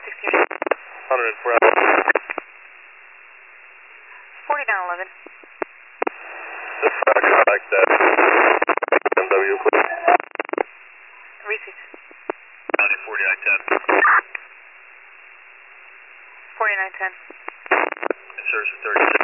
104. 4911. This contact that MW, please. Received. County 4910. 4910. Service 36.